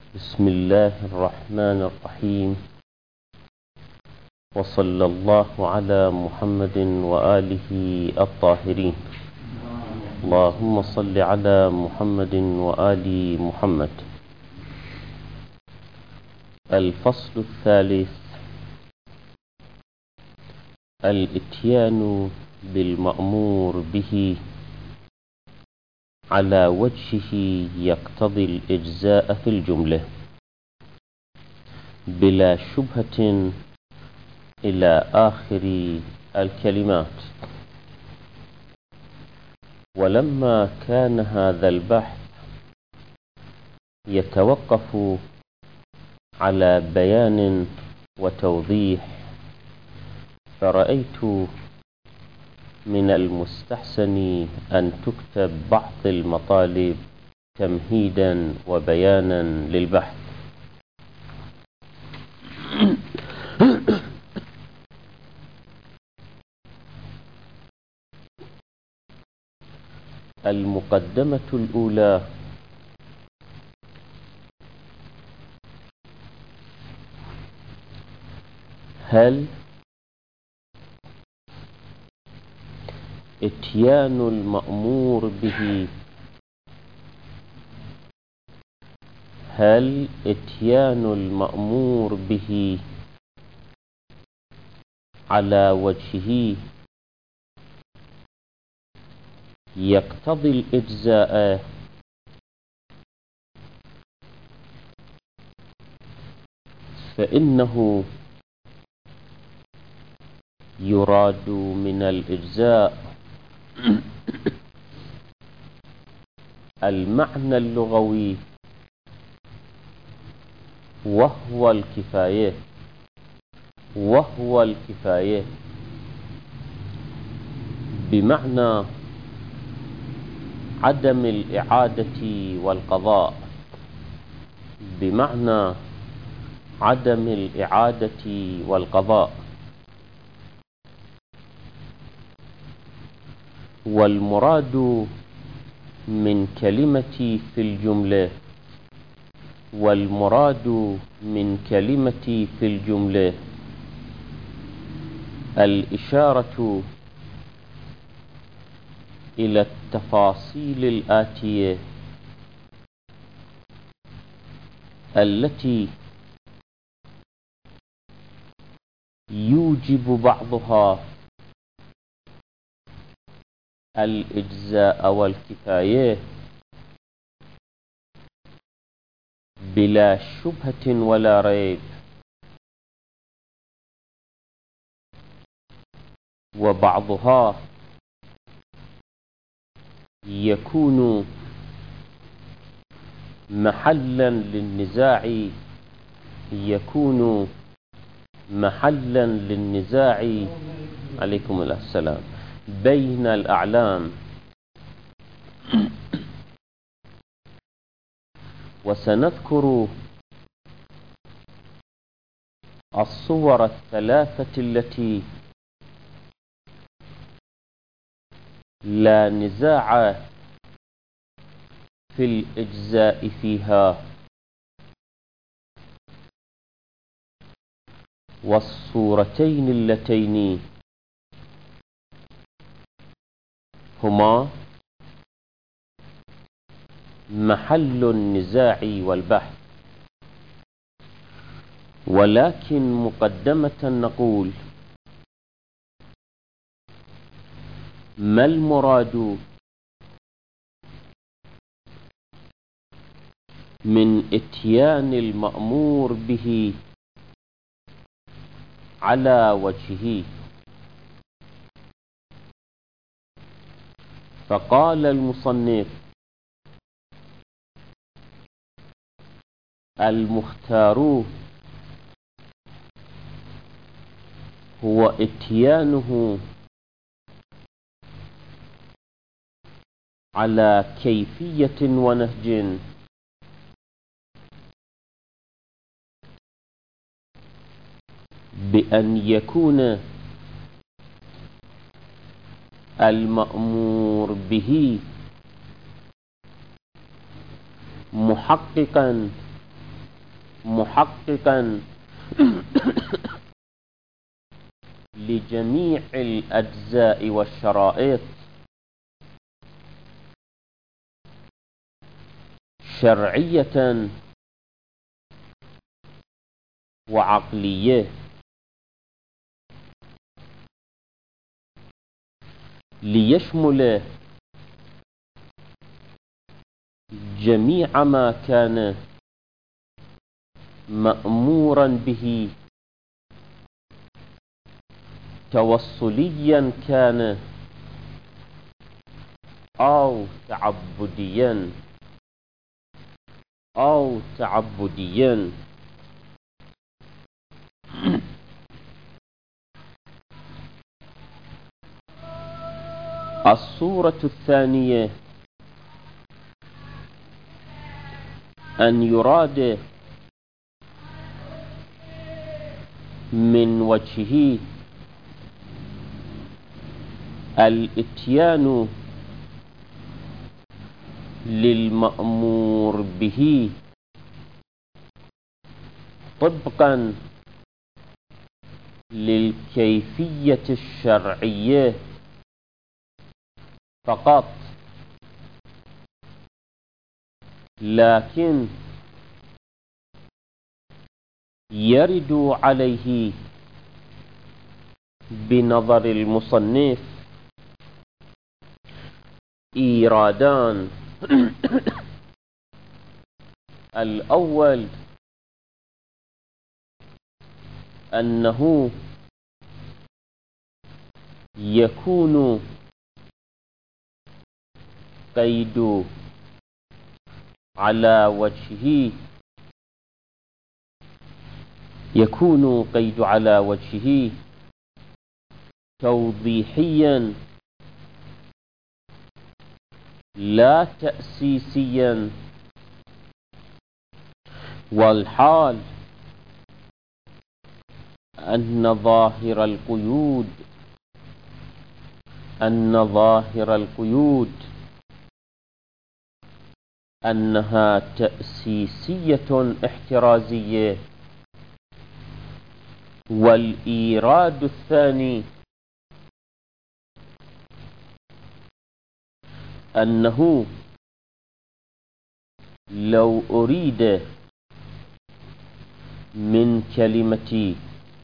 بسم الله الرحمن الرحيم، وصلى الله على محمد وآله الطاهرين. اللهم صل على محمد وآل محمد. الفصل الثالث: الإتيان بالمأمور به على وجهه يقتضي الإجزاء في الجملة بلا شبهة إلى آخر الكلمات. ولما كان هذا البحث يتوقف على بيان وتوضيح، فرأيت من المستحسن أن تكتب بعض المطالب تمهيدا وبيانا للبحث. المقدمة الأولى: هل إتيان المأمور به على وجهه يقتضي الإجزاء، فإنه يراد من الإجزاء المعنى اللغوي وهو الكفاية، بمعنى عدم الإعادة والقضاء. والمراد من كلمة في الجملة الإشارة إلى التفاصيل الآتية التي يوجب بعضها الإجزاء والكفاية بلا شبهة ولا ريب، وبعضها يكون محلا للنزاع عليكم السلام بين الأعلام. وسنذكر الصور الثلاثة التي لا نزاع في الإجزاء فيها، والصورتين اللتين هما محل النزاع والبحث. ولكن مقدمة نقول: ما المراد من إتيان المأمور به على وجهه؟ فقال المصنف: المختار هو إتيانه على كيفية ونهج بأن يكون المأمور به محققا محققا لجميع الأجزاء والشرائط، شرعية وعقلية، ليشمل جميع ما كان مأمورا به توصليا كان أو تعبديا. الصورة الثانية أن يراد من وجهه الإتيان للمأمور به طبقا للكيفية الشرعية فقط، لكن يرد عليه بنظر المصنف إيرادان. الأول أنه يكون قيد على وجهه توضيحيا لا تأسيسيا، والحال أن ظاهر القيود أنها تأسيسية احترازية. والإيراد الثاني أنه لو أريد من كلمة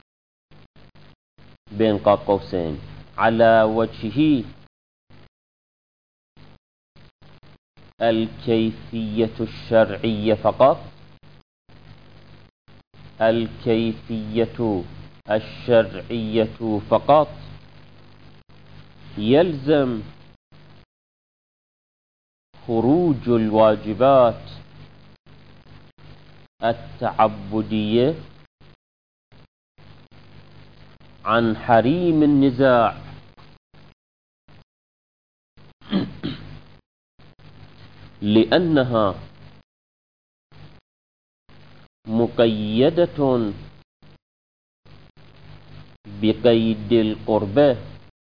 بين قوسين على وجهه الكيفية الشرعية فقط، يلزم خروج الواجبات التعبدية عن حريم النزاع، لأنها مقيدة بقيد القربة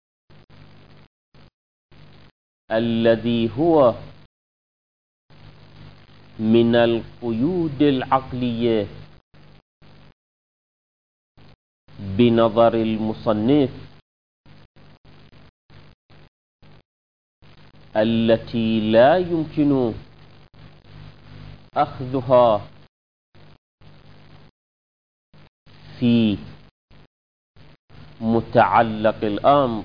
الذي هو من القيود العقلية بنظر المصنف التي لا يمكن أخذها في متعلق الأمر،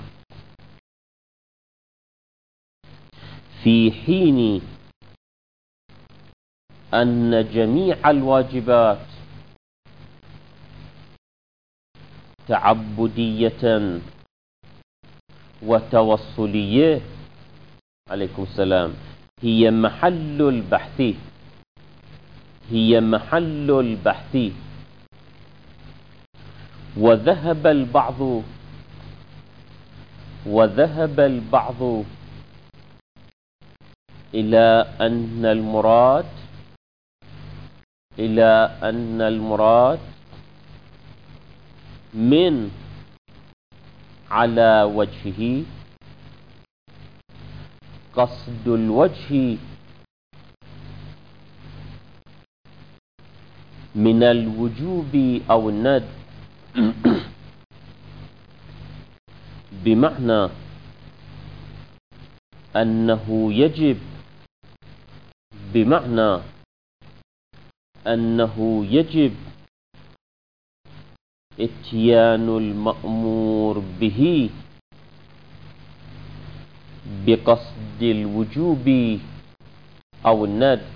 في حين أن جميع الواجبات تعبدية وتوصلية عليكم السلام هي محل البحث. وذهب البعض إلى أن المراد من على وجهه قصد الوجه من الوجوب أو الندب بمعنى أنه يجب، بمعنى أنه يجب إتيان المأمور به بقصد الوجوب أو الندب.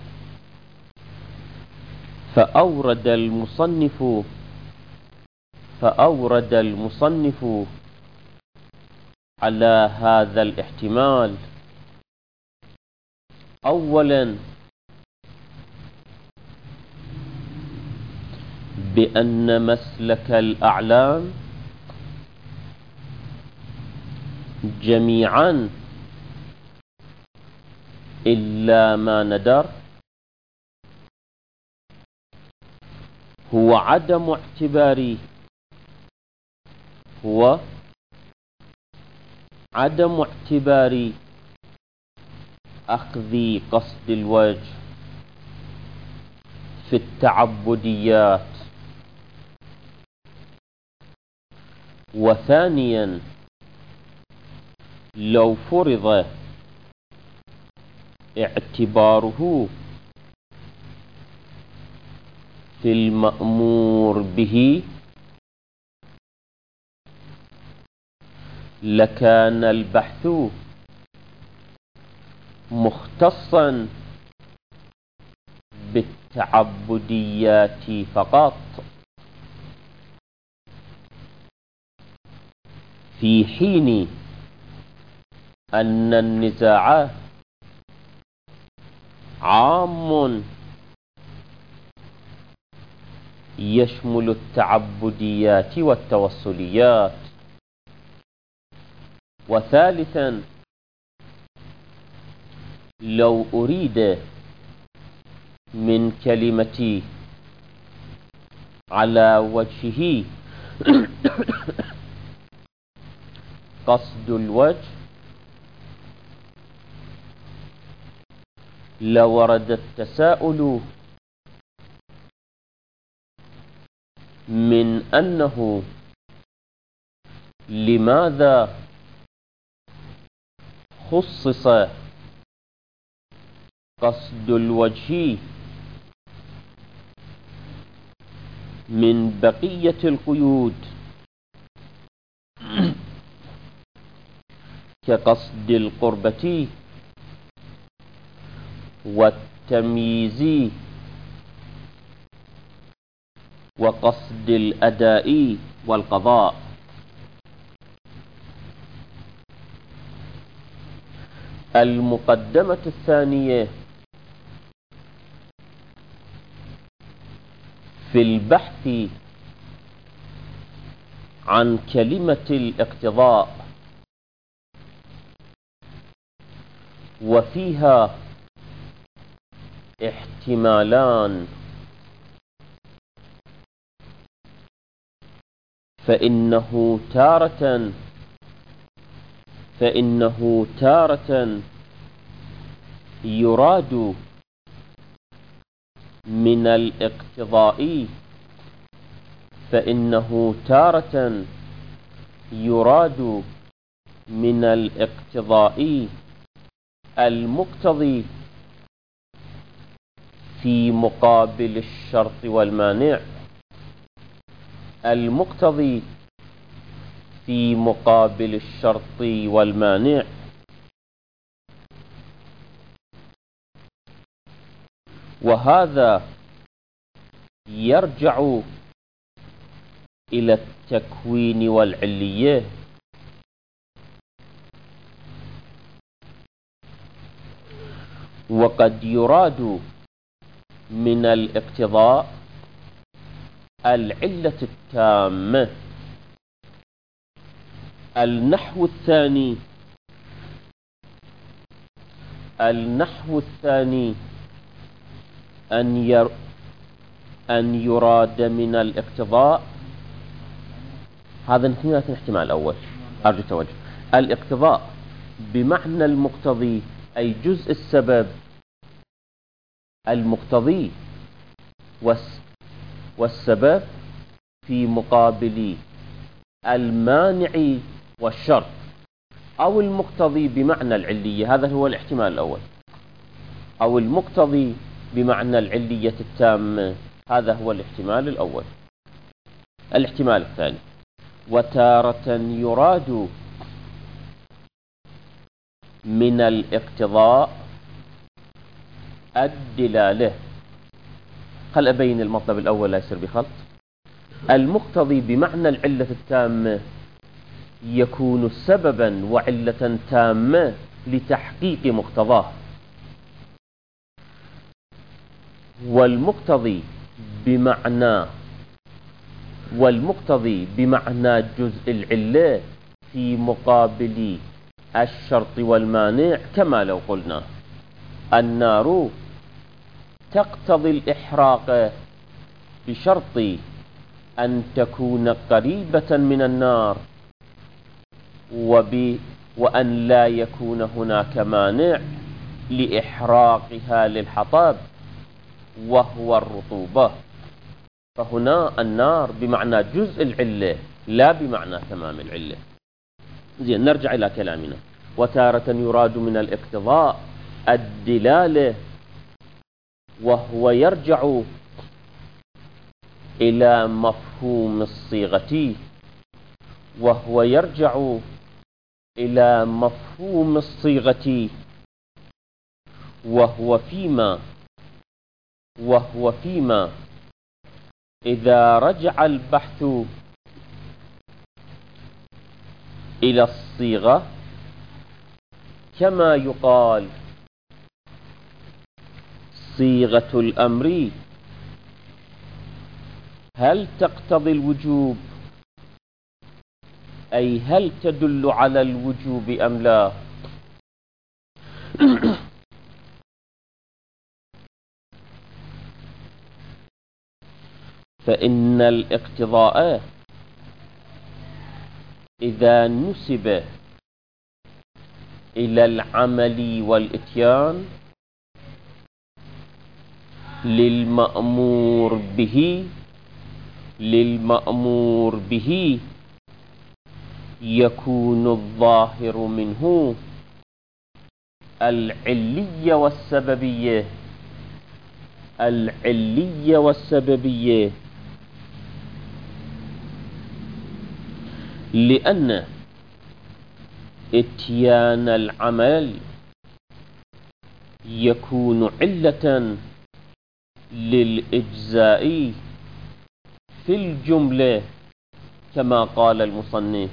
فأورد المصنف على هذا الاحتمال أولا بأن مسلك الأعلام جميعا إلا ما ندر هو عدم اعتبار أخذ قصد الوجه في التعبديات. وثانيا لو فرض اعتباره في المأمور به لكان البحث مختصا بالتعبديات فقط، في حين أن النزاع عام يشمل التعبديات والتوسليات. وثالثا لو أريد من كلمتي على وجهه قصد الوجه لورد التساؤل من أنه لماذا خصص قصد الوجه من بقية القيود كقصد القربة والتمييز وقصد الأداء والقضاء. المقدمة الثانية في البحث عن كلمة الاقتضاء وفيها احتمالان، فإنه تارة يراد من الاقتضاء المقتضي في مقابل الشرط والمانع، وهذا يرجع إلى التكوين والعلية. وقد يراد من الاقتضاء العلة التامة. النحو الثاني أن يراد من الاقتضاء، هذا انتهينا الاحتمال الأول، أرجو توجه. الاقتضاء بمعنى المقتضي أي جزء السبب المقتضي والسبب في مقابل المانع والشرط، أو المقتضي بمعنى العلية، هذا هو الاحتمال الأول، أو المقتضي بمعنى العلية التامة، هذا هو الاحتمال الأول. الاحتمال الثاني: وتارة يراد من الاقتضاء الدلالة. خل أبين المطلب الأول لا يصير بخلط. المقتضي بمعنى العلة التامة يكون سببا وعلة تامة لتحقيق مقتضاه، والمقتضي بمعنى جزء العلة في مقابل الشرط والمانع، كما لو قلنا النار تقتضي الإحراق بشرط أن تكون قريبة من النار، وأن لا يكون هناك مانع لإحراقها للحطب وهو الرطوبة. فهنا النار بمعنى جزء العلة لا بمعنى تمام العلة. زين، نرجع إلى كلامنا. وتارة يراد من الاقتضاء الدلالة، وهو يرجع إلى مفهوم الصيغة، وهو فيما إذا رجع البحث إلى الصيغة، كما يقال صيغة الأمر هل تقتضي الوجوب، أي هل تدل على الوجوب أم لا. فإن الاقتضاء إذا نسب إلى العمل والإتيان للمأمور به يكون الظاهر منه العلية والسببية، لأن إتيان العمل يكون علة للإجزاء في الجملة، كما قال المصنف: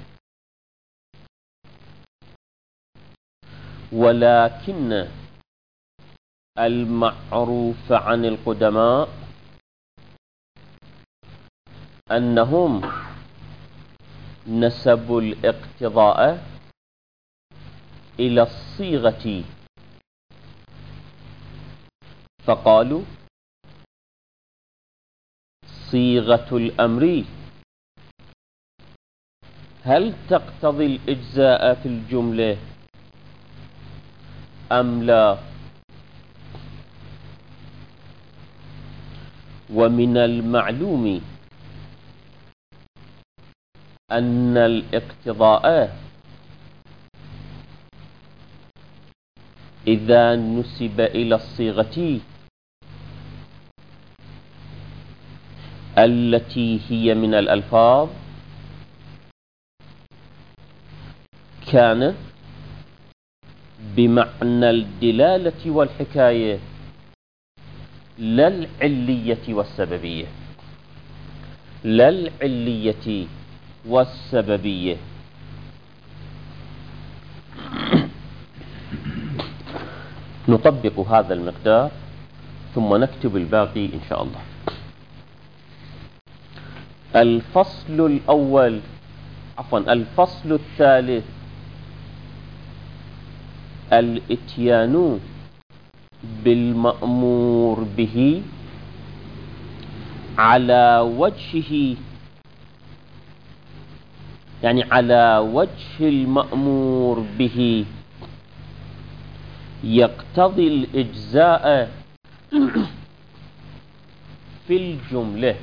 ولكن المعروف عن القدماء أنهم نسبوا الاقتضاء إلى الصيغة، فقالوا: صيغة الأمر هل تقتضي الإجزاء في الجملة أم لا. ومن المعلوم أن الاقتضاء إذا نسب إلى الصيغة التي هي من الألفاظ كان بمعنى الدلالة والحكاية، لا العلية والسببية. نطبق هذا المقدار ثم نكتب الباقي إن شاء الله. الفصل الثالث: الإتيان بالمأمور به على وجهه، يعني على وجه المأمور به، يقتضي الإجزاء في الجملة.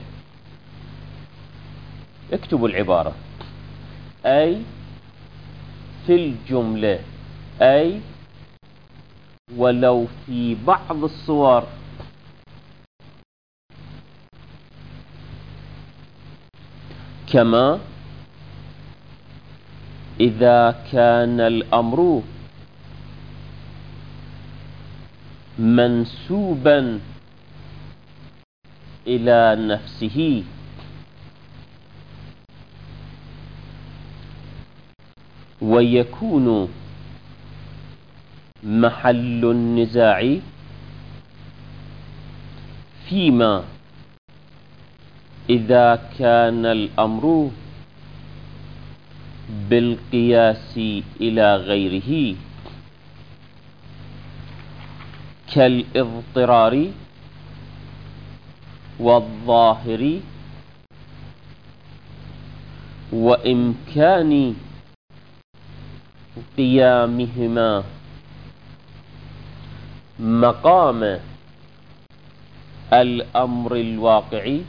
اكتبوا العبارة: أي في الجملة، أي ولو في بعض الصور. كما إذا كان الأمر منسوبا إلى نفسه ويكون محل النزاع فيما إذا كان الأمر بالقياس إلى غيره كالاضطرار والظاهر وإمكان قيامهما مقام الأمر الواقعي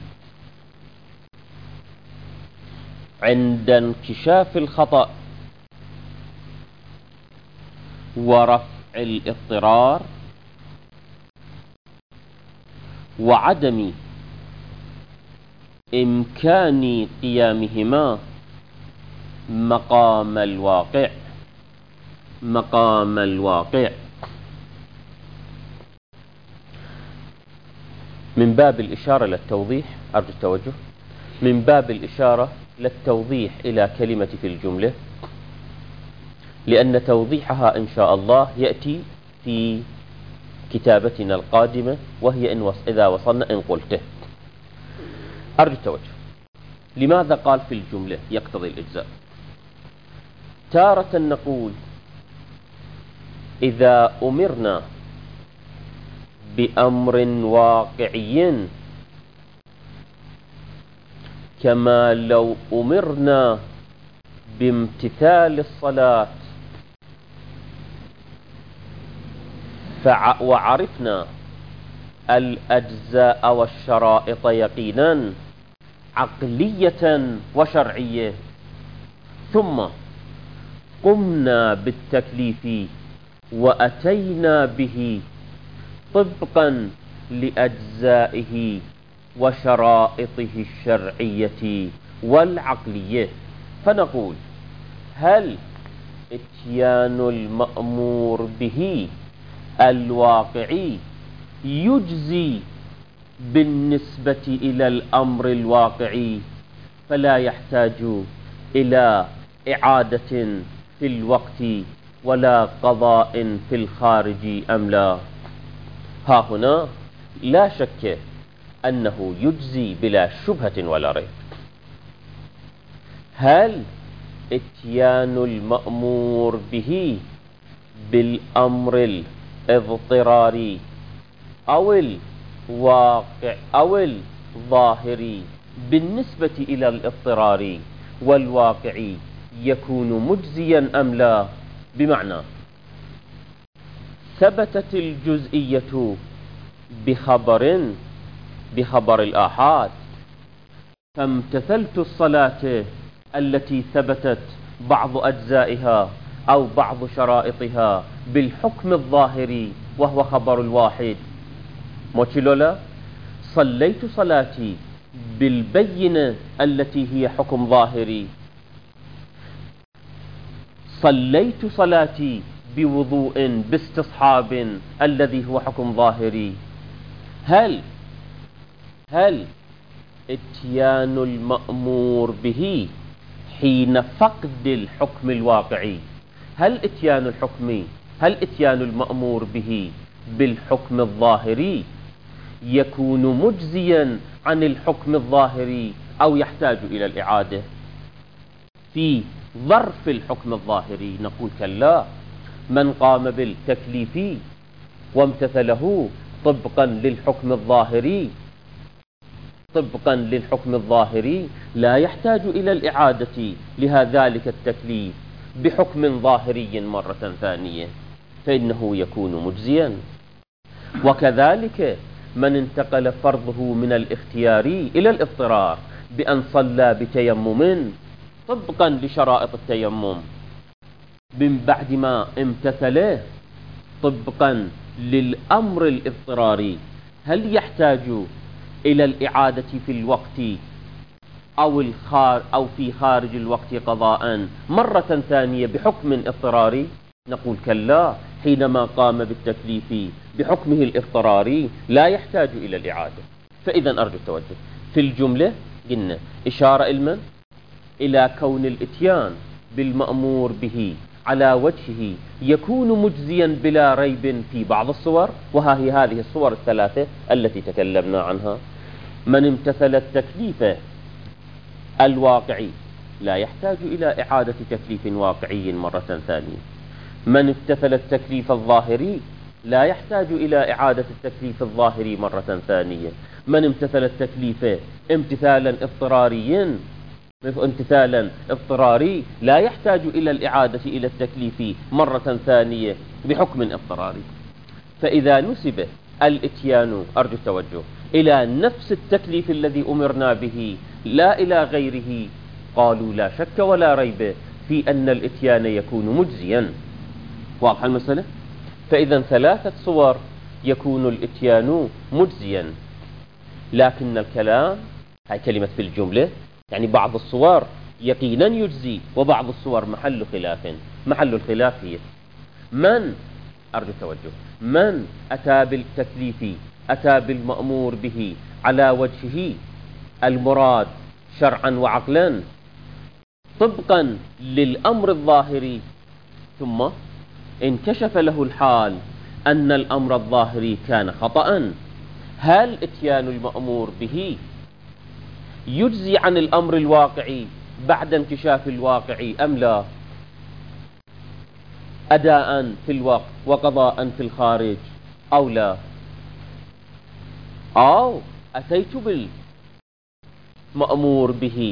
عند انكشاف الخطأ ورفع الاضطرار وعدم إمكان قيامهما مقام الواقع. من باب الإشارة للتوضيح، أرجو التوجه، من باب الإشارة للتوضيح إلى كلمة في الجملة، لأن توضيحها إن شاء الله يأتي في كتابتنا القادمة، وهي إذا وصلنا إن قلته. أرجو التوجه. لماذا قال في الجملة يقتضي الإجزاء؟ تارة نقول إذا أمرنا بأمر واقعي كما لو أمرنا بامتثال الصلاة وعرفنا الأجزاء والشرائط يقينا عقلية وشرعية، ثم قمنا بالتكليف وأتينا به طبقا لأجزائه وشرائطه الشرعية والعقلية، فنقول: هل إتيان المأمور به الواقعي يجزي بالنسبة إلى الأمر الواقعي فلا يحتاج إلى إعادة في الوقت ولا قضاء في الخارج أم لا؟ ها هنا لا شك أنه يجزي بلا شبهة ولا ريب. هل إتيان المأمور به بالأمر الاضطراري أو الواقع أو الظاهري بالنسبة إلى الاضطراري والواقعي يكون مجزيا أم لا؟ بمعنى ثبتت الجزئية بخبر الآحاد، فامتثلت الصلاة التي ثبتت بعض أجزائها أو بعض شرائطها بالحكم الظاهري وهو خبر الواحد، موشيلولا صليت صلاتي بالبينة التي هي حكم ظاهري، صليت صلاتي بوضوء باستصحاب الذي هو حكم ظاهري. هل اتيان المأمور به حين فقد الحكم الواقعي، هل اتيان المأمور به بالحكم الظاهري يكون مجزيا عن الحكم الظاهري أو يحتاج إلى الإعادة؟ في ظرف الحكم الظاهري نقول: كلا، من قام بالتكليف وامتثله طبقا للحكم الظاهري لا يحتاج إلى الإعادة لذلك التكليف بحكم ظاهري مرة ثانية، فإنه يكون مجزيا. وكذلك من انتقل فرضه من الاختياري إلى الاضطرار بأن صلى بتيمم طبقا لشرائط التيمم من بعد ما امتثله طبقا للأمر الاضطراري، هل يحتاج إلى الإعادة في الوقت أو في خارج الوقت قضاء مرة ثانية بحكم اضطراري؟ نقول كلا، حينما قام بالتكليف بحكمه الاضطراري لا يحتاج إلى الإعادة. فإذا أرجو التوجه في الجملة قلنا إشارة إلى كون الإتيان بالمأمور به على وجهه يكون مجزيا بلا ريب في بعض الصور، هي هذه الصور الثلاثة التي تكلمنا عنها. من امتثل التكليف الواقعي لا يحتاج إلى إعادة تكليف واقعي مرة ثانية. من امتثل التكليف الظاهري لا يحتاج إلى إعادة التكليف الظاهري مرة ثانية. من امتثل التكليف امتثالا اضطراري لا يحتاج إلى الإعادة إلى التكليف مرة ثانية بحكم اضطراري. فإذا نسب الإتيان أرجو التوجه إلى نفس التكليف الذي أمرنا به لا إلى غيره، قالوا لا شك ولا ريب في أن الإتيان يكون مجزيا. واضح المسألة؟ فإذا 3 صور يكون الإتيان مجزيا، لكن الكلام هاي كلمة في الجملة يعني بعض الصور يقينا يجزي وبعض الصور محل خلاف. محل الخلاف هي من أرجو التوجه من أتى بالتكليف أتى بالمأمور به على وجهه المراد شرعا وعقلا طبقا للأمر الظاهري، ثم انكشف له الحال أن الأمر الظاهري كان خطأ، هل إتيان المأمور به يجزي عن الأمر الواقعي بعد انكشاف الواقع أم لا؟ أداء في الوقت وقضاء في الخارج أو لا؟ أو أتيت بالمأمور به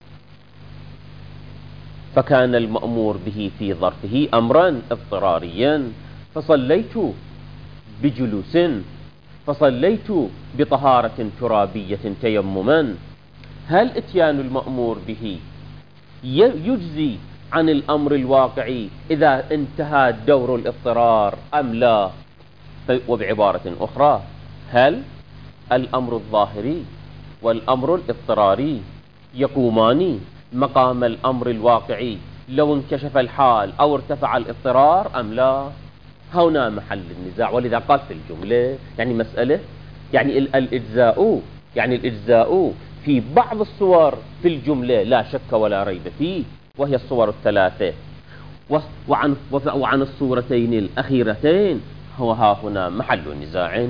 فكان المأمور به في ظرفه أمرا اضطراريا فصليت بجلوس، فصليت بطهارة ترابية تيمما، هل إتيان المأمور به يجزي عن الأمر الواقعي إذا انتهى دور الاضطرار أم لا؟ وبعبارة أخرى، هل الأمر الظاهري والأمر الاضطراري يقومان مقام الأمر الواقعي لو انكشف الحال أو ارتفع الاضطرار أم لا؟ هنا محل النزاع. ولذا قال في الجملة يعني مسألة يعني الإجزاء في بعض الصور في الجملة لا شك ولا ريب فيه، وهي الصور الثلاثة، وعن الصورتين الأخيرتين ها هنا محل نزاع.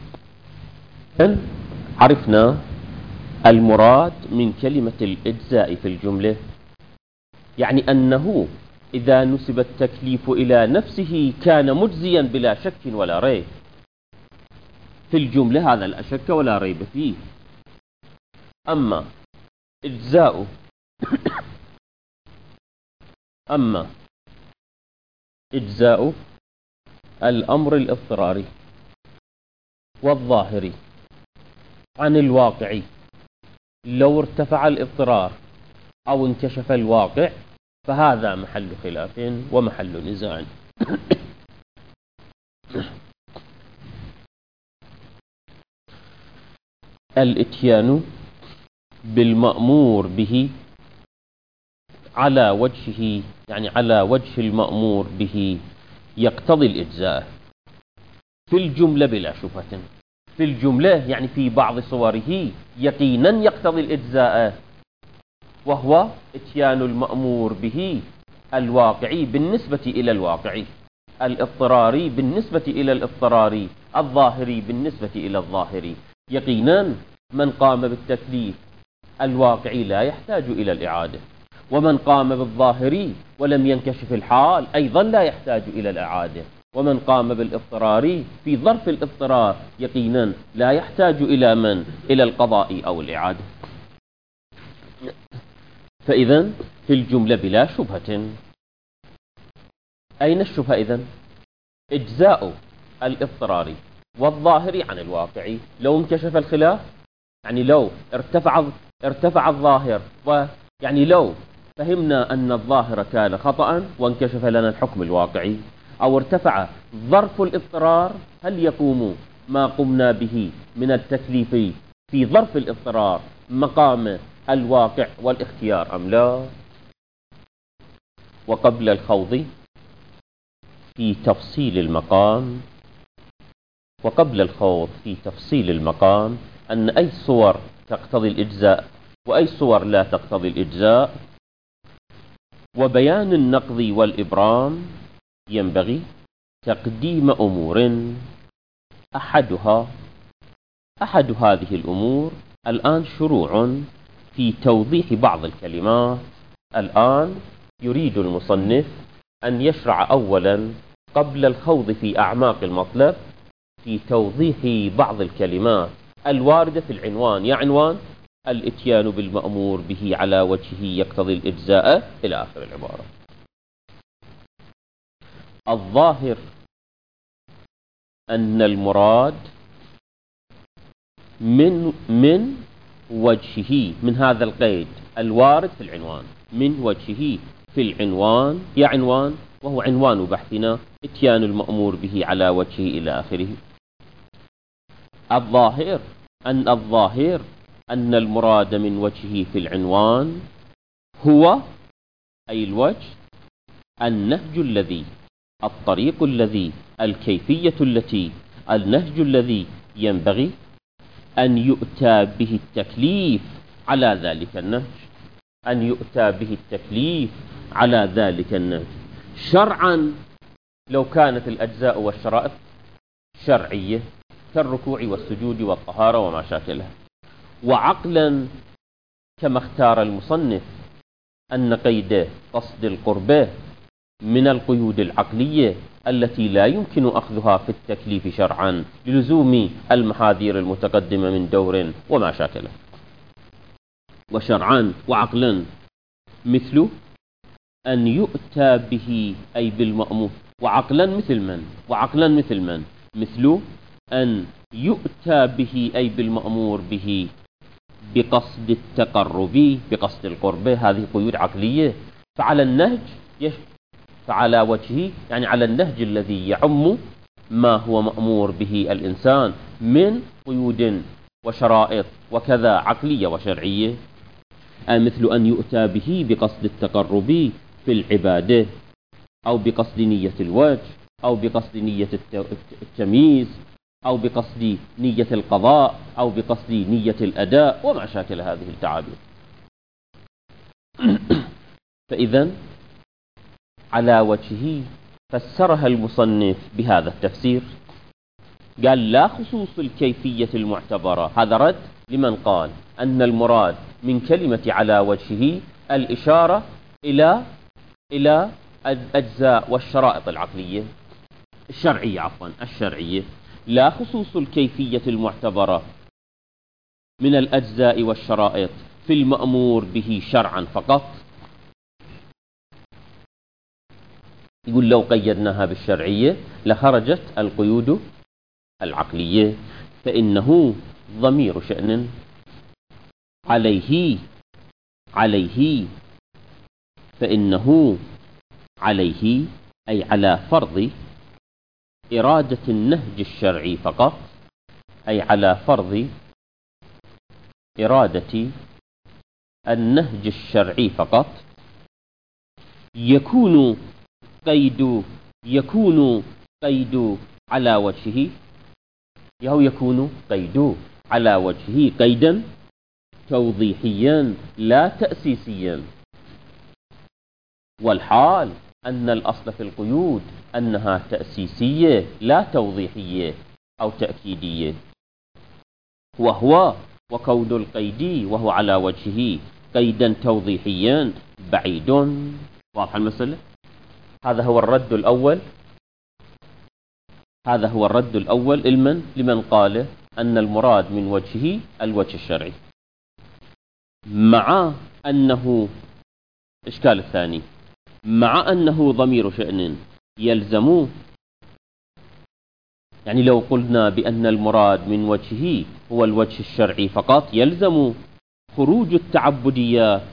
عرفنا المراد من كلمة الإجزاء في الجملة، يعني أنه إذا نسب التكليف إلى نفسه كان مجزيا بلا شك ولا ريب. في الجملة هذا لا شك ولا ريب فيه. أما إجزاء الأمر الاضطراري والظاهري عن الواقع لو ارتفع الاضطرار أو انكشف الواقع فهذا محل خلاف ومحل نزاع. الإتيان بالمأمور به على وجهه يعني على وجه المأمور به يقتضي الإجزاء في الجملة بلا شبهة. في الجملة يعني في بعض صوره يقينا يقتضي الإجزاء، وهو إتيان المأمور به الواقعي بالنسبة إلى الواقعي، الاضطراري بالنسبة إلى الاضطراري، الظاهري بالنسبة إلى الظاهري. يقينا من قام بالتكليف الواقعي لا يحتاج إلى الإعادة، ومن قام بالظاهري ولم ينكشف الحال أيضا لا يحتاج إلى الإعادة، ومن قام بالاضطراري في ظرف الاضطرار يقينا لا يحتاج إلى القضاء أو الإعادة. فإذا في الجملة بلا شبهة. أين الشبهة إذن؟ إجزاء الاضطراري والظاهري عن الواقعي. لو انكشف الخلاف، يعني لو ارتفع الظاهر، ويعني لو فهمنا أن الظاهر كان خطأ وانكشف لنا الحكم الواقعي، أو ارتفع ظرف الاضطرار، هل يقوم ما قمنا به من التكليف في ظرف الاضطرار مقام الواقع والاختيار أم لا؟ وقبل الخوض في تفصيل المقام أن أي صور تقتضي الإجزاء وأي صور لا تقتضي الإجزاء، وبيان النقض والإبرام، ينبغي تقديم أمور. أحد هذه الأمور الآن شروع في توضيح بعض الكلمات. الآن يريد المصنف أن يشرع أولا قبل الخوض في أعماق المطلب في توضيح بعض الكلمات الواردة في العنوان. يا عنوان الإتيان بالمأمور به على وجهه يقتضي الإجزاء إلى آخر العبارة. الظاهر أن المراد من وجهه، من هذا القيد الوارد في العنوان، من وجهه في العنوان، يا عنوان، وهو عنوان بحثنا إتيان المأمور به على وجهه إلى آخره. الظاهر أن المراد من وجهه في العنوان هو أي الوجه، النهج الذي، الطريق الذي، الكيفية التي، النهج الذي ينبغي أن يؤتى به التكليف على ذلك النهج، أن يؤتى به التكليف على ذلك النهج شرعا، لو كانت الأجزاء والشرائط شرعية كالركوع والسجود والطهارة وما شاكلها، وعقلا كما اختار المصنف أن قيد قصد القربة من القيود العقلية التي لا يمكن أخذها في التكليف شرعا للزوم المحاذير المتقدمة من دور وما شاكله. وشرعا وعقلا مثل أن يؤتى به أي بالمأمور، وعقلا مثل من مثل أن يؤتى به أي بالمأمور به بقصد التقرب، بقصد القربة، هذه قيود عقلية. فعلى النهج فعلى وجهه يعني على النهج الذي يعم ما هو مأمور به الإنسان من قيود وشرائط وكذا عقلية وشرعية. مثل أن يؤتى به بقصد التقرب في العبادة، أو بقصد نية الوجه، أو بقصد نية التمييز، أو بقصد نية القضاء، أو بقصد نية الأداء وما شاكل هذه التعابير. فإذا على وجهه فسرها المصنف بهذا التفسير، قال لا خصوص الكيفية المعتبرة. هذا رد لمن قال أن المراد من كلمة على وجهه الإشارة إلى الأجزاء والشرائط العقلية الشرعية، لا خصوص الكيفية المعتبرة من الأجزاء والشرائط في المأمور به شرعا فقط. يقول لو قيدناها بالشرعية لخرجت القيود العقلية، فإنه ضمير شأن فإنه عليه أي على فرض إرادة النهج الشرعي فقط، أي على فرض إرادة النهج الشرعي فقط يكون قيد على وجهه، يكون قيد على وجهه قيدا توضيحيا لا تأسيسيا، والحال أن الأصل في القيود أنها تأسيسية لا توضيحية أو تأكيدية، وكون القيد وهو على وجهه قيدا توضيحيا بعيد. واضح المسألة؟ هذا هو الرد الأول لمن قال أن المراد من وجهه الوجه الشرعي، مع أنه إشكال الثاني، مع أنه ضمير شأن يلزم يعني لو قلنا بأن المراد من وجهه هو الوجه الشرعي فقط يلزم خروج التعبديات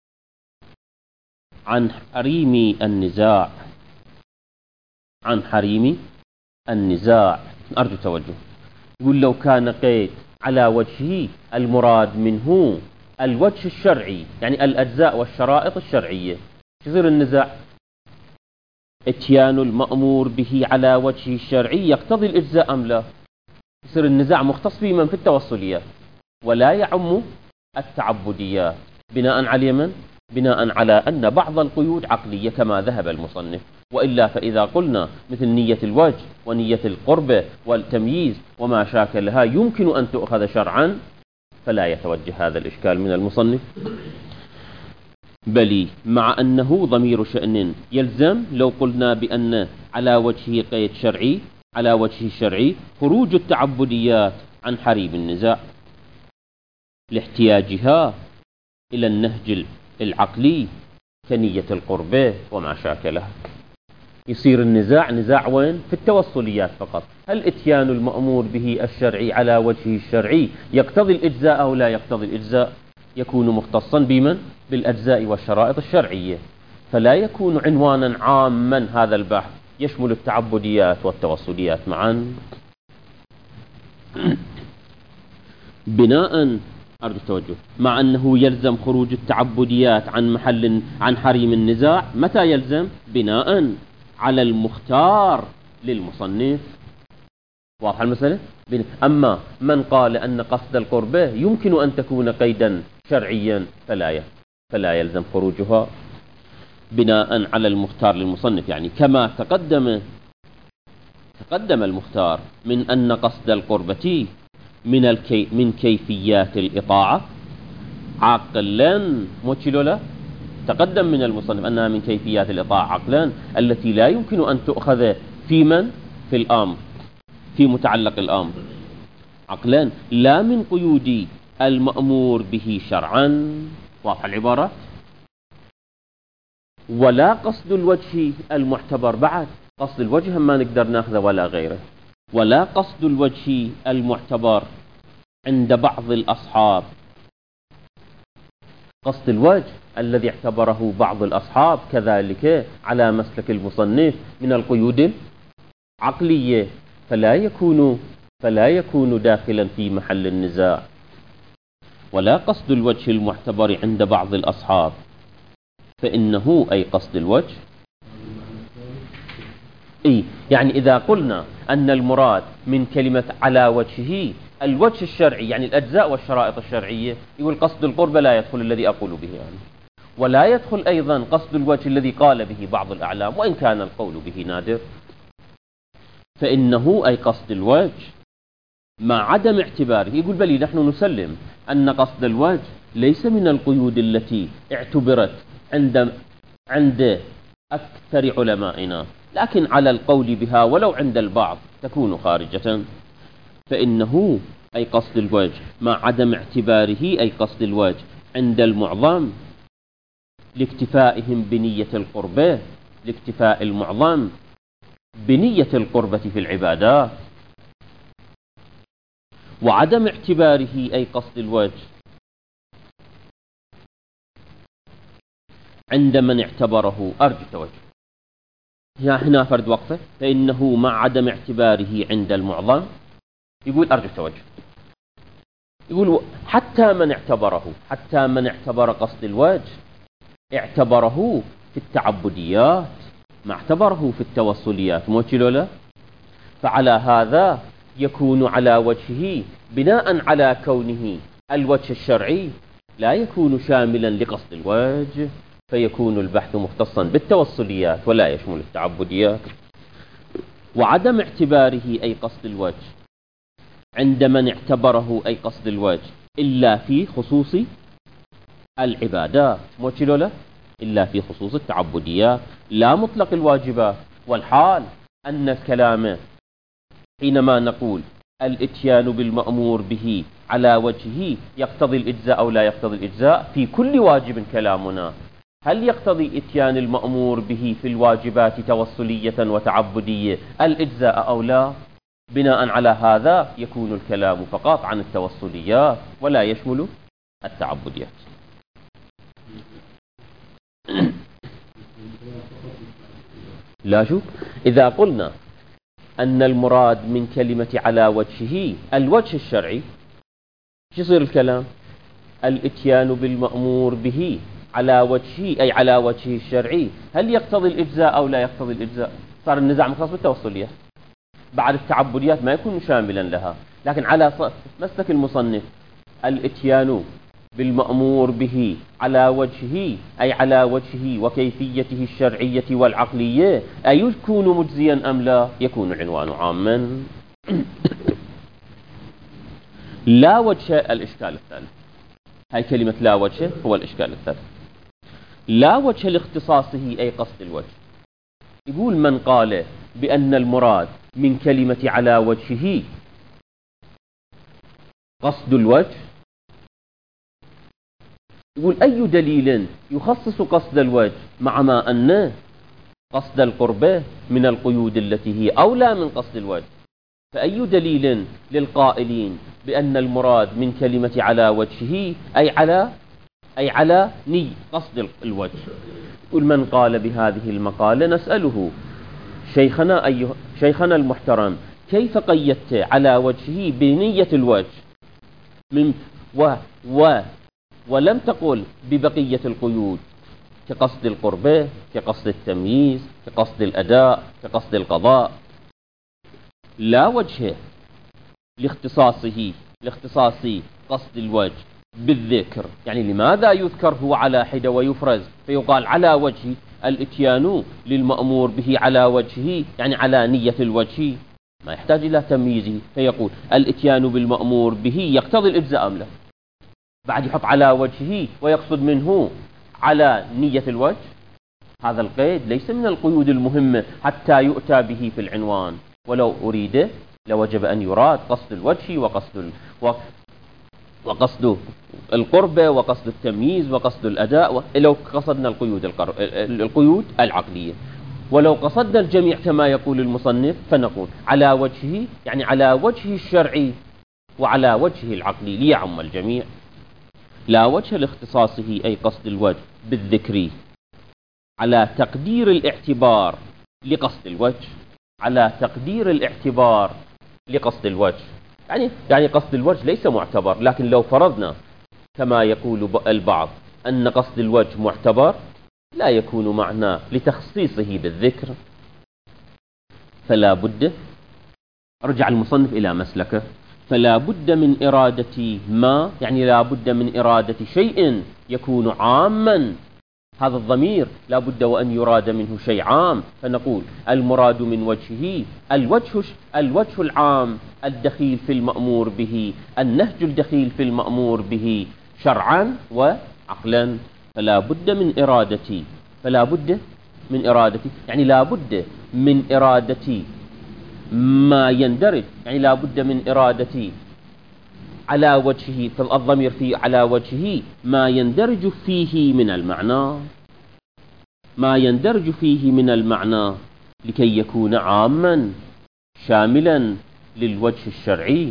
عن حريم النزاع، عن حريم النزاع. أرجو توجه. يقول لو كان قيد على وجهه المراد منه الوجه الشرعي، يعني الأجزاء والشرائط الشرعية، يصير النزاع؟ اتيان المأمور به على وجهه الشرعي يقتضي الإجزاء أم لا؟ يصير النزاع مختص بمن في التوصليات ولا يعم التعبديات. بناء على من؟ بناء على أن بعض القيود عقلية كما ذهب المصنف، وإلا فإذا قلنا مثل نية الوجه ونية القربة والتمييز وما شاكلها يمكن أن تؤخذ شرعا فلا يتوجه هذا الإشكال من المصنف. بل مع أنه ضمير شأن يلزم لو قلنا بأن على وجهه قيد شرعي، على وجهه الشرعي خروج التعبديات عن حريم النزاع لاحتياجها إلى النهج العقلي كنية القربة وما شاكلها. يصير النزاع نزاع وين؟ في التوصليات فقط. هل اتيان المأمور به الشرعي على وجهه الشرعي يقتضي الإجزاء أو لا يقتضي الإجزاء؟ يكون مختصا بمن؟ بالأجزاء والشرائط الشرعية، فلا يكون عنوانا عاما هذا البحث يشمل التعبديات والتوصليات معا. بناء أرجو التوجه. مع أنه يلزم خروج التعبديات عن حريم النزاع، متى يلزم؟ بناء على المختار للمصنف. واضح المسألة؟ أما من قال أن قصد القربة يمكن أن تكون قيدا شرعيا فلا يلزم خروجها بناء على المختار للمصنف. يعني كما تقدم المختار من أن قصد القربة من كيفيات الإطاعة عقلا، موتشيلولا تقدم من المصنف أنها من كيفيات الإطاعة عقلا التي لا يمكن أن تؤخذ في من؟ في الأمر، في متعلق الأمر عقلا، لا من قيود المأمور به شرعا. واضح العبارة؟ ولا قصد الوجه المعتبر بعد، قصد الوجه ما نقدر ناخذه ولا غيره، ولا قصد الوجه المعتبر عند بعض الأصحاب، قصد الوجه الذي اعتبره بعض الأصحاب كذلك على مسلك المصنف من القيود العقلية، فلا يكون داخلا في محل النزاع. ولا قصد الوجه المعتبر عند بعض الأصحاب فإنه أي قصد الوجه يعني إذا قلنا أن المراد من كلمة على وجهه الوجه الشرعي يعني الأجزاء والشرائط الشرعية، يقول قصد القربة لا يدخل الذي أقول به يعني، ولا يدخل أيضا قصد الوجه الذي قال به بعض الأعلام وإن كان القول به نادر. فإنه أي قصد الوجه مع عدم اعتباره. يقول بلي نحن نسلم أن قصد الوجه ليس من القيود التي اعتبرت عند أكثر علمائنا، لكن على القول بها ولو عند البعض تكون خارجة. فإنه أي قصد الوجه مع عدم اعتباره أي قصد الوجه عند المعظم لاكتفائهم بنية القربة، لاكتفاء المعظم بنية القربة في العبادات، وعدم اعتباره أي قصد الوجه عند من اعتبره. أرجو توجه. هنا فرد وقفة. فإنه مع عدم اعتباره عند المعظم، يقول أرجو توجه، يقول حتى من اعتبر قصد الوجه اعتبره في التعبديات ما اعتبره في التوصليات، موتشيلولا. فعلى هذا يكون على وجهه بناء على كونه الوجه الشرعي لا يكون شاملا لقصد الوجه، فيكون البحث مختصا بالتوصليات ولا يشمل التعبديات. وعدم اعتباره أي قصد الوجه عند من اعتبره أي قصد الوجه إلا في خصوص العبادات، موتشيلولا، إلا في خصوص التعبديات لا مطلق الواجبات. والحال أن الكلام حينما نقول الاتيان بالمأمور به على وجهه يقتضي الإجزاء أو لا يقتضي الإجزاء، في كل واجب كلامنا هل يقتضي اتيان المأمور به في الواجبات توصلية وتعبدية الإجزاء أو لا؟ بناء على هذا يكون الكلام فقط عن التوصليات ولا يشمل التعبديات. لا، شوف، إذا قلنا أن المراد من كلمة على وجهه الوجه الشرعي، شو يصير الكلام؟ الاتيان بالمأمور به على وجهه، أي على وجهه الشرعي، هل يقتضي الإجزاء أو لا يقتضي الإجزاء؟ صار النزاع مختص بالتوصليات. بعد التعبديات ما يكون شاملا لها، لكن على مسلك المصنف الاتيان بالمأمور به على وجهه، أي على وجهه وكيفيته الشرعية والعقلية، أي يكون مجزيا أم لا؟ يكون العنوان عاما. لا وجه الإشكال الثالث، هاي كلمة لا وجه هو الإشكال الثالث. لا وجه لاختصاصه أي قصد الوجه. يقول من قال بأن المراد من كلمة على وجهه قصد الوجه، يقول أي دليل يخصص قصد الوجه مع ما أن قصد القربة من القيود التي هي أولى من قصد الوجه؟ فأي دليل للقائلين بأن المراد من كلمة على وجهه أي على قصد الوجه؟ يقول من قال بهذه المقالة نسأله شيخنا المحترم، كيف قيدت على وجهه بنية الوجه ولم تقل ببقية القيود كقصد القربة، كقصد التمييز، كقصد الأداء، كقصد القضاء؟ لا وجه لاختصاص قصد الوجه بالذكر، يعني لماذا يذكر هو على حدة ويفرز فيقال على وجه الاتيان للمأمور به على وجهه، يعني على نية الوجه، ما يحتاج إلى تمييزه، فيقول الاتيان بالمأمور به يقتضي الإجزاء أم لا؟ بعد يحط على وجهه ويقصد منه على نية الوجه. هذا القيد ليس من القيود المهمة حتى يؤتى به في العنوان، ولو أريد لوجب أن يراد قصد الوجه وقصد القربة وقصد التمييز وقصد الأداء، لو قصدنا القيود العقلية. ولو قصدنا الجميع كما يقول المصنف فنقول على وجهه، يعني على وجهه الشرعي وعلى وجهه العقلي ليعم الجميع. لا وجه لاختصاصه أي قصد الوجه بالذكر على تقدير الاعتبار لقصد الوجه، على تقدير الاعتبار لقصد الوجه، يعني قصد الوجه ليس معتبر، لكن لو فرضنا كما يقول البعض أن قصد الوجه معتبر لا يكون معنى لتخصيصه بالذكر. فلا بد، رجع المصنف إلى مسلكه، فلا بد من إرادة ما، يعني لا بد من إرادة شيء يكون عاما. هذا الضمير لا بد وأن يراد منه شيء عام، فنقول المراد من وجهه الوجه العام الدخيل في المأمور به، النهج الدخيل في المأمور به شرعا وعقلا. فلا بد من إرادة يعني لا بد من إرادة ما يندرج، يعني لا بد من إرادة على وجهه، الضمير في على وجهه ما يندرج فيه من المعنى، ما يندرج فيه من المعنى لكي يكون عاما شاملا للوجه الشرعي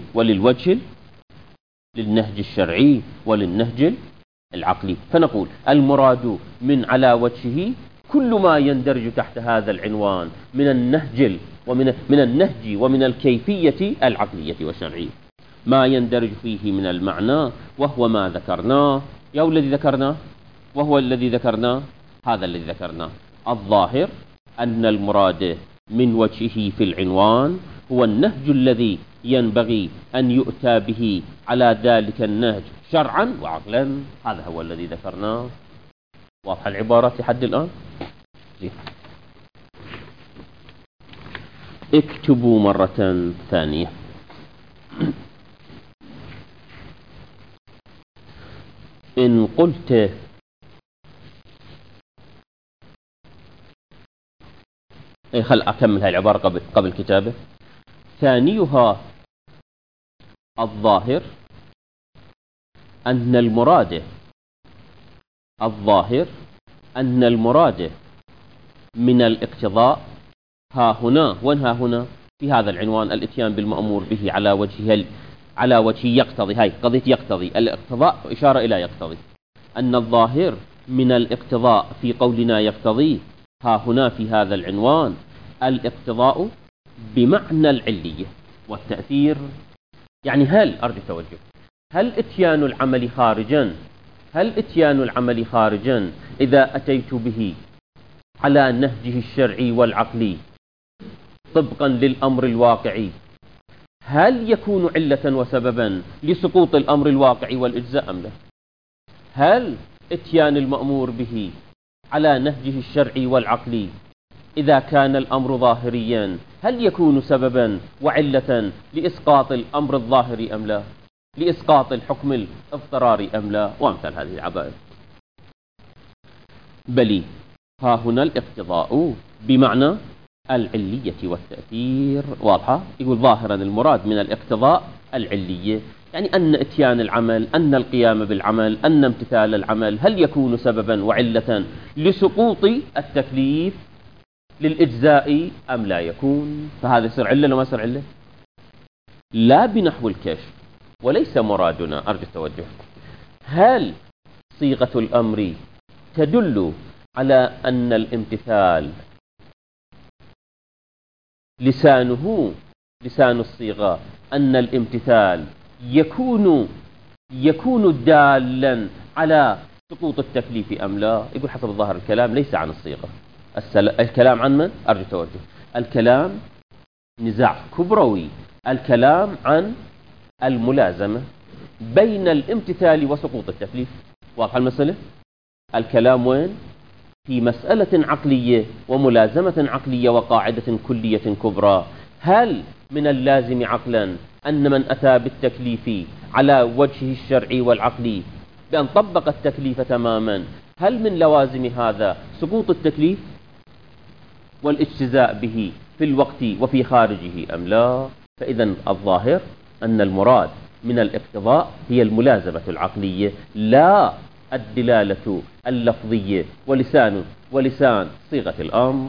للنهج الشرعي وللنهج العقلي. فنقول المراد من على وجهه كل ما يندرج تحت هذا العنوان من النهج ومن الكيفية العقلية والشرعية، ما يندرج فيه من المعنى، وهو ما ذكرناه، وهو الذي ذكرناه، هذا الذي ذكرناه. الظاهر أن المراد من وجهه في العنوان هو النهج الذي ينبغي أن يؤتى به على ذلك النهج شرعا وعقلا، هذا هو الذي ذكرناه. واضح العبارات لحد الآن؟ اكتبوا مرة ثانية. إن قلت خل أكمل هاي العبارة قبل كتابه. ثانيها الظاهر أن المراد من الاقتضاء ها هنا، وين ها هنا؟ في هذا العنوان الاتيان بالمأمور به على وجه يقتضي، هاي قضية يقتضي الاقتضاء، إشارة إلى يقتضي، أن الظاهر من الاقتضاء في قولنا يقتضي ها هنا في هذا العنوان الاقتضاء بمعنى العلية والتأثير. يعني أرجو توجه، هل اتيان العمل خارجا إذا أتيت به على نهجه الشرعي والعقلي طبقا للأمر الواقعي، هل يكون علة وسببا لسقوط الأمر الواقعي والإجزاء أم لا؟ هل اتيان المأمور به على نهجه الشرعي والعقلي إذا كان الأمر ظاهريا هل يكون سببا وعلة لإسقاط الأمر الظاهري أم لا؟ لإسقاط الحكم الاضطراري أم لا؟ وأمثال هذه العبائد. بل ها هنا الاقتضاء بمعنى العلية والتأثير، واضحة؟ يقول ظاهرا المراد من الاقتضاء العلية، يعني أن اتيان العمل، أن القيام بالعمل، أن امتثال العمل هل يكون سببا وعلة لسقوط التكليف للإجزاء أم لا يكون؟ فهذا يصير علة لو ما يصير علة؟ لا بنحو الكشف، وليس مرادنا، أرجو التوجه، هل صيغة الأمر تدل على أن الامتثال لسان الصيغة أن الامتثال يكون دالا على سقوط التكليف أم لا؟ يقول حسب الظاهر الكلام ليس عن الصيغة، الكلام عن من؟ أرجو التوجه، الكلام نزاع كبروي، الكلام عن الملازمة بين الامتثال وسقوط التكليف. واضح المسألة؟ الكلام وين؟ في مسألة عقلية وملازمة عقلية وقاعدة كلية كبرى. هل من اللازم عقلا أن من أتى بالتكليف على وجهه الشرعي والعقلي بأن طبق التكليف تماما، هل من لوازم هذا سقوط التكليف والاجتزاء به في الوقت وفي خارجه أم لا؟ فإذا الظاهر أن المراد من الاقتضاء هي الملازمة العقلية لا الدلالة اللفظية ولسان صيغة الأمر.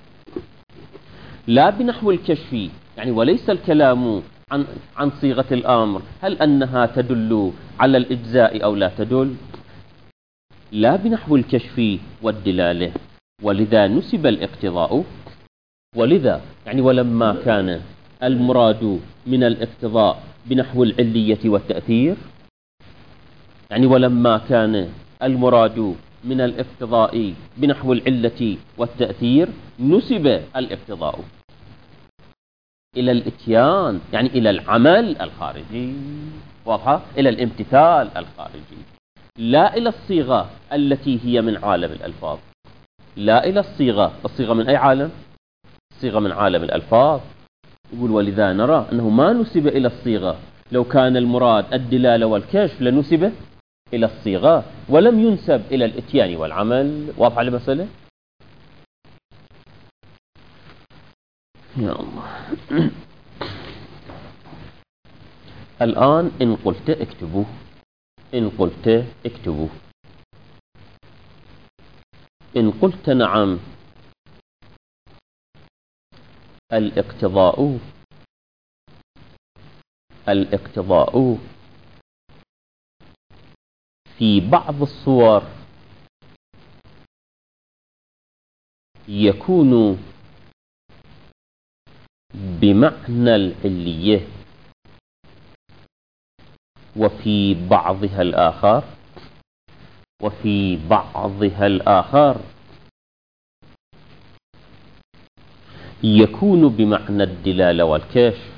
لا بنحو الكشف، يعني وليس الكلام عن صيغة الأمر هل أنها تدل على الإجزاء أو لا تدل، لا بنحو الكشف والدلالة، ولذا نسب الاقتضاء، ولذا يعني ولما كان المراد من الاقتضاء بنحو العلية والتأثير، يعني ولما كان المراد من الاقتضاء بنحو العلة والتأثير نسب الاقتضاء إلى الاتيان، يعني إلى العمل الخارجي، واضحة؟ إلى الامتثال الخارجي، لا إلى الصيغة التي هي من عالم الألفاظ، لا إلى الصيغة من أي عالم؟ الصيغة من عالم الألفاظ. يقول ولذا نرى أنه ما نسب إلى الصيغة، لو كان المراد الدلالة والكشف لنسب إلى الصيغة ولم ينسب إلى الاتيان والعمل. واضحة المسألة؟ يا الله. الآن إن قلت اكتبوا، إن قلت اكتبوا، إن قلت نعم الاقتضاء في بعض الصور يكون بمعنى العلية وفي بعضها الآخر يكون بمعنى الدلالة والكشف.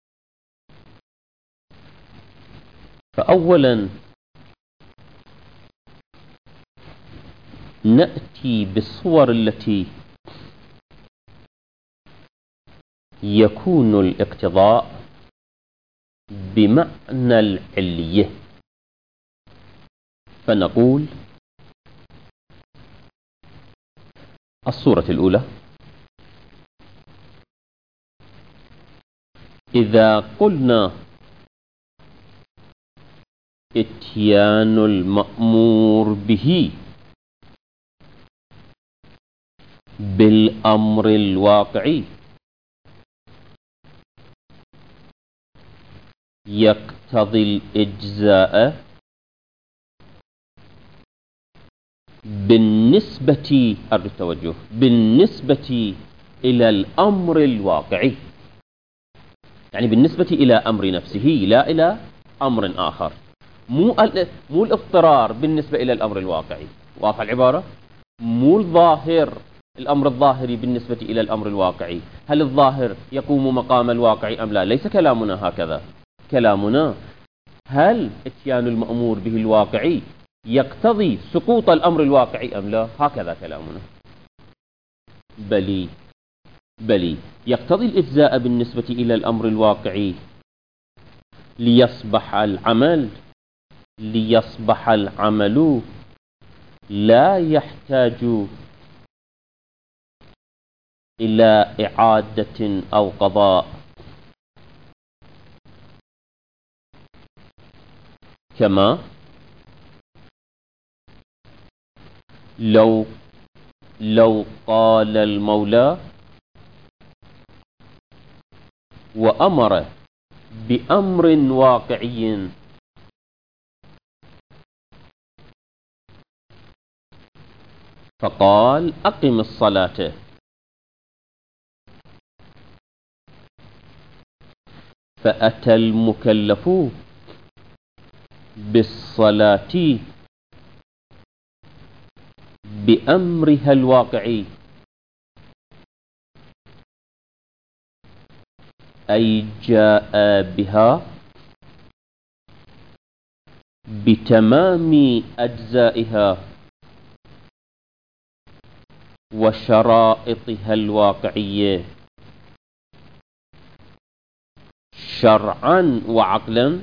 فأولا نأتي بالصور التي يكون الاقتضاء بمعنى العلية، فنقول الصورة الأولى: إذا قلنا اتيان المأمور به بالأمر الواقعي يقتضي الإجزاء بالنسبة أرجو التوجه بالنسبة إلى الأمر الواقعي، يعني بالنسبة إلى أمر نفسه لا إلى أمر آخر، مو الاضطرار بالنسبة إلى الأمر الواقعي. واضح العبارة؟ مو الظاهر، الأمر الظاهري بالنسبة إلى الأمر الواقعي، هل الظاهر يقوم مقام الواقع أم لا؟ ليس كلامنا هكذا. كلامنا هل إتيان المأمور به الواقعي يقتضي سقوط الأمر الواقعي أم لا؟ هكذا كلامنا. بلي يقتضي الإجزاء بالنسبة إلى الأمر الواقعي ليصبح العمل لا يحتاج إلى إعادة أو قضاء، كما لو قال المولى وأمر بأمر واقعي فقال أقم الصلاة، فأتى المكلف بالصلاة بأمرها الواقعي، أي جاء بها بتمام أجزائها وشرائطها الواقعية شرعا وعقلا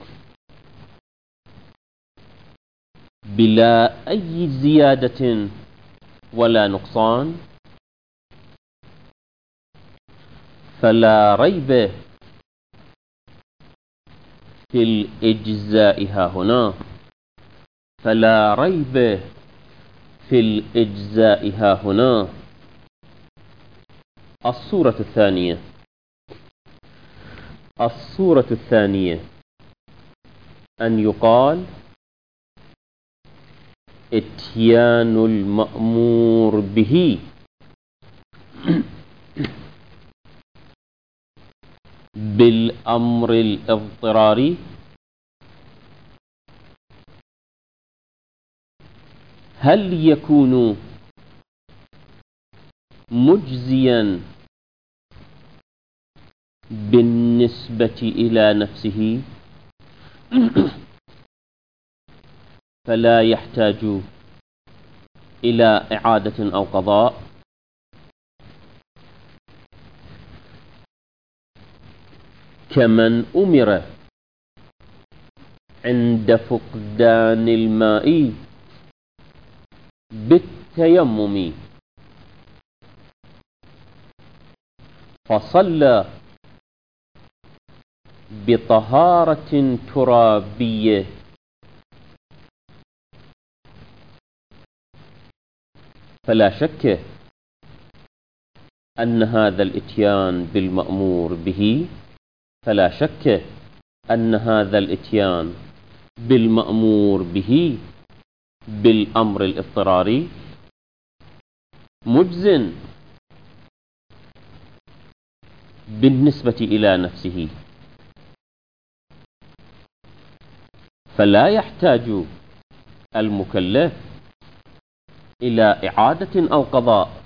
بلا أي زيادة ولا نقصان، فلا ريب في الإجزاء هنا، فلا ريب في الإجزاء هنا. الصورة الثانية أن يقال إتيان المأمور به بالأمر الاضطراري هل يكون مجزيا بالنسبة إلى نفسه فلا يحتاج إلى إعادة أو قضاء، كمن أمر عند فقدان الماء بالتيمم فصلى بطهارة ترابية، فلا شك أن هذا الإتيان بالمأمور به فلا شك أن هذا الإتيان بالمأمور به بالأمر الاضطراري مجز بالنسبة إلى نفسه، فلا يحتاج المكلف إلى إعادة أو قضاء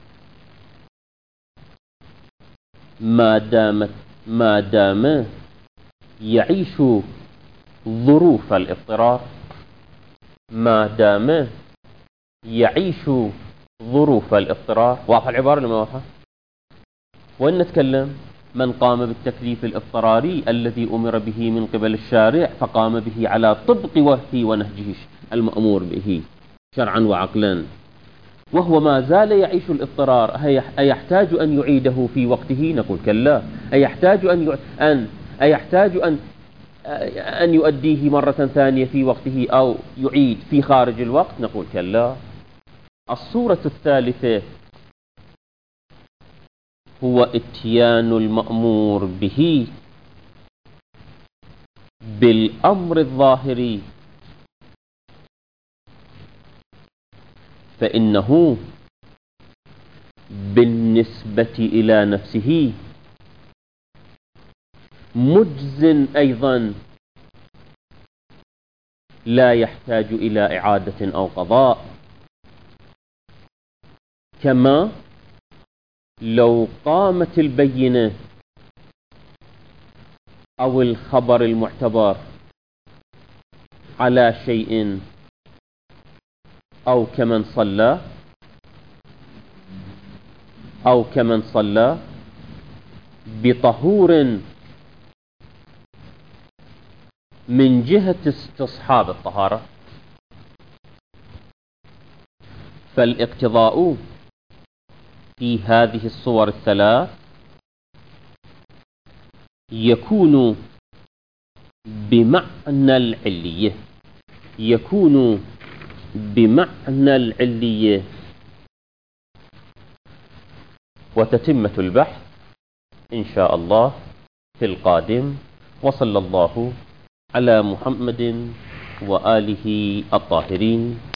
ما دام يعيش ظروف الاضطرار، ما دام يعيش ظروف الاضطرار. واضح العبارة ولا ما واضحة؟ وين نتكلم؟ من قام بالتكليف الاضطراري الذي أمر به من قبل الشارع فقام به على طبق وحيه ونهجه المأمور به شرعا وعقلا، وهو ما زال يعيش الاضطرار، أيحتاج أن يعيده في وقته؟ نقول كلا. أيحتاج أن يؤديه مرة ثانية في وقته أو يعيد في خارج الوقت؟ نقول كلا. الصورة الثالثة هو إتيان المأمور به بالأمر الظاهري فإنه بالنسبة إلى نفسه مجز أيضا، لا يحتاج إلى إعادة أو قضاء. كما لو قامت البينة أو الخبر المعتبر على شيء أو كمن صلى بطهور من جهة استصحاب الطهارة، فالاقتضاء في هذه الصور الثلاث يكون بمعنى العلية. وتتمة البحث إن شاء الله في القادم. وصلى الله على محمد وآله الطاهرين.